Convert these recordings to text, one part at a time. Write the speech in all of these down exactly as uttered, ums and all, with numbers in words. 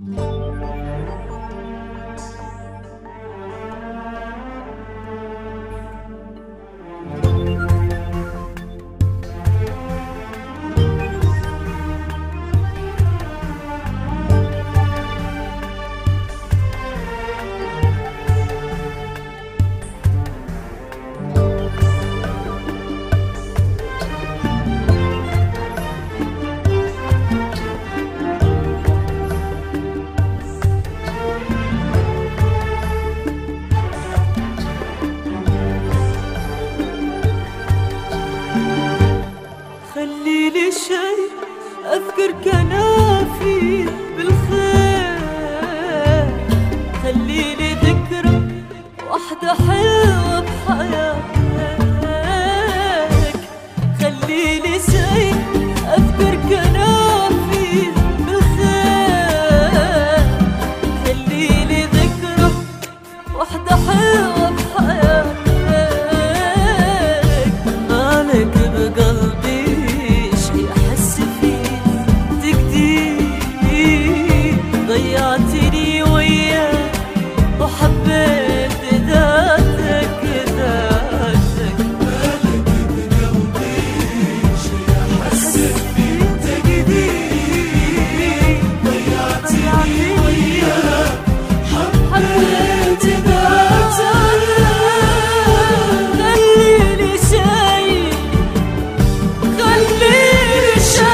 خليلي شي أذكر كنافي بالخير، خليلي ذكرى واحدة حلوة بحياتك، خليلي شي أذكر كنافي بالخير، خليلي ذكرى واحدة حلوة بحياتك. مالك بقلبي ضيعتني وياك وحبيت ذاتك ذاتك. مالك بقلبي شي أحس فيه تقدير، ضيعتني وياك حبيت ذاتك. خليلي شي خليلي شي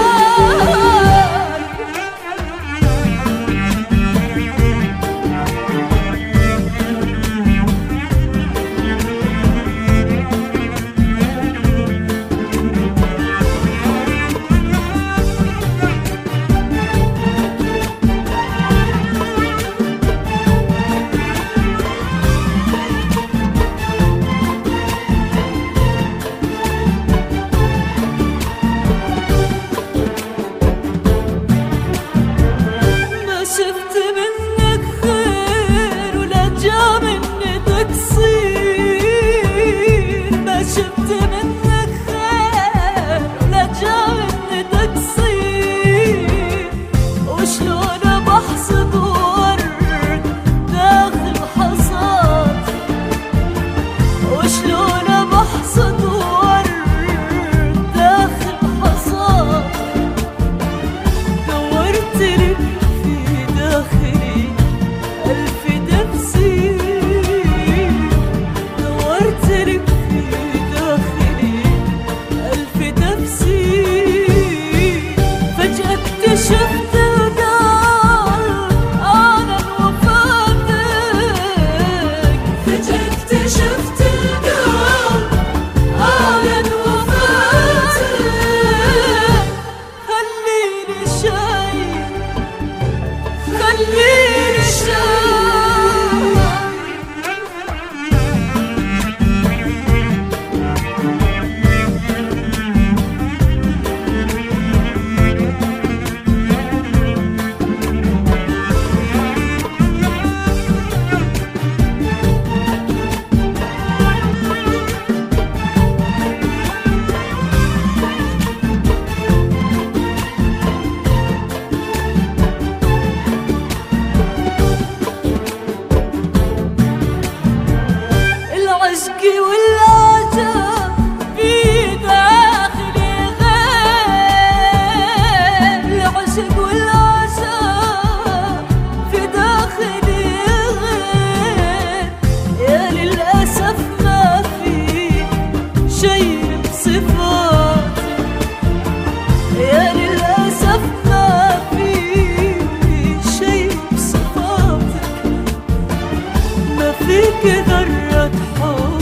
ذرة حب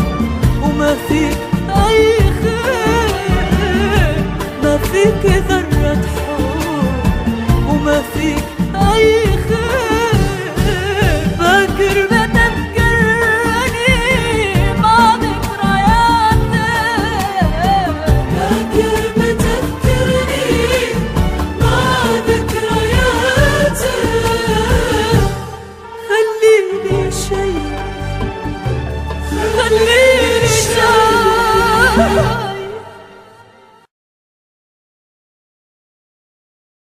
وما فيك أي خير، ما فيك ذرة حب وما فيك